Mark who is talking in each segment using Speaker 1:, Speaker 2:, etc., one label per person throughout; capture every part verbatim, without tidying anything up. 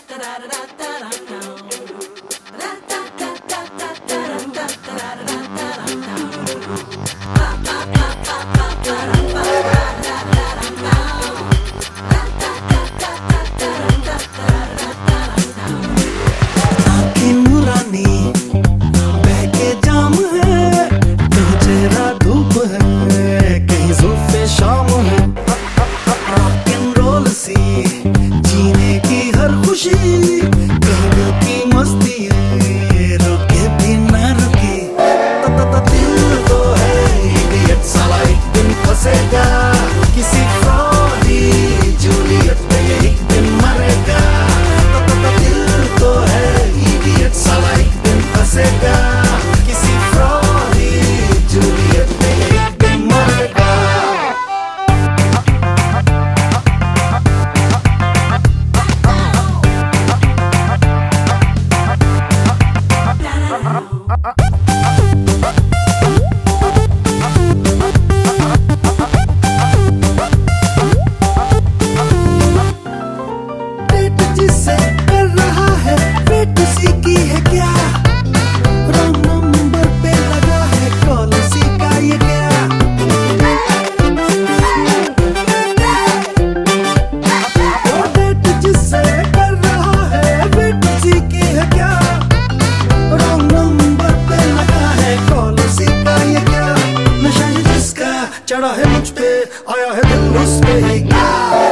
Speaker 1: चढ़ा है मुझ पे, आया है दिल उस पे ही क्या?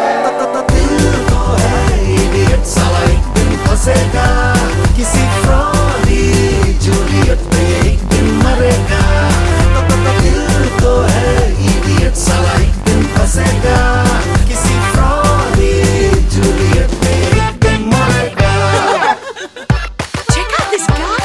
Speaker 1: दिल तो है इडियट साला, एक दिन फंसेगा किसी फ्रॉडी जूलियट पे, एक दिन मरेगा। दिल तो है इडियट साला, एक दिन फंसेगा किसी फ्रॉडी जूलियट पे, एक दिन मरेगा।
Speaker 2: Check out this guy.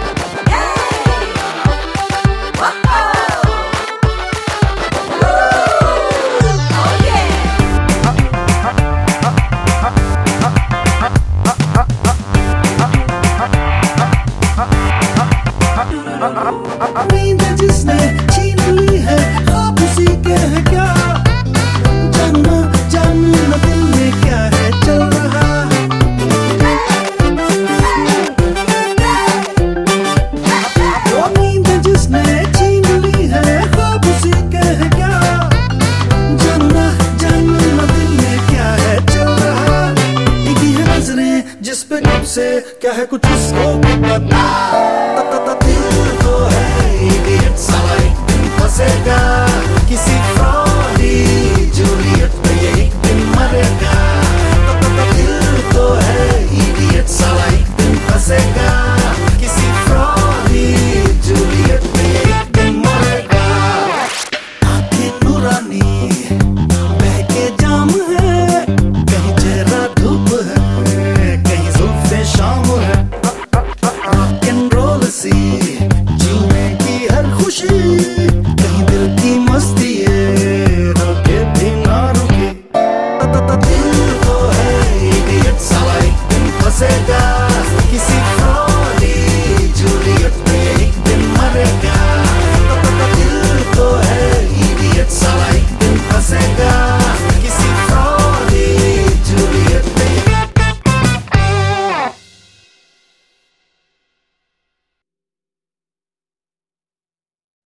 Speaker 1: नींद जिसने छीन ली है, ख्वाब उसी के हैं क्या? जानना जानना दिल में क्या है चल रहा है? वो नींद जिसने छीन ली है, ख्वाब उसी के हैं क्या? जानना जानना दिल में क्या है चल रहा? एक ही है नजरें जिस पे कब से क्या है कुछ उसको